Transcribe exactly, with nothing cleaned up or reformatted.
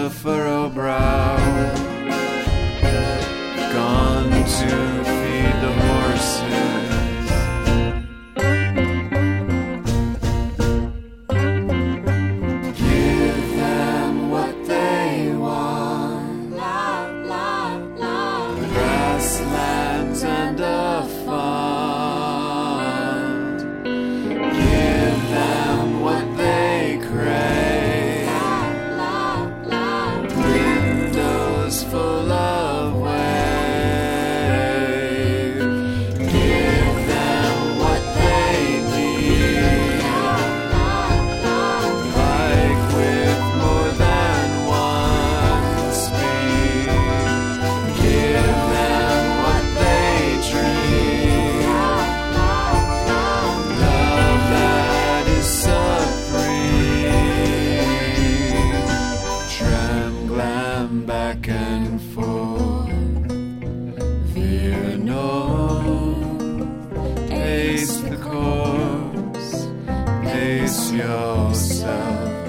the furrowed brow, gone to feed the horses. Give them what they want, love, love, love. grasslands and a fund. Give them what they crave, Love, love, windows full of wave. Give them what they need, bike with more than one speed. Give them what they dream, love that is supreme. Tram, glam, back and forth, veer north, pace the course, pace yourself.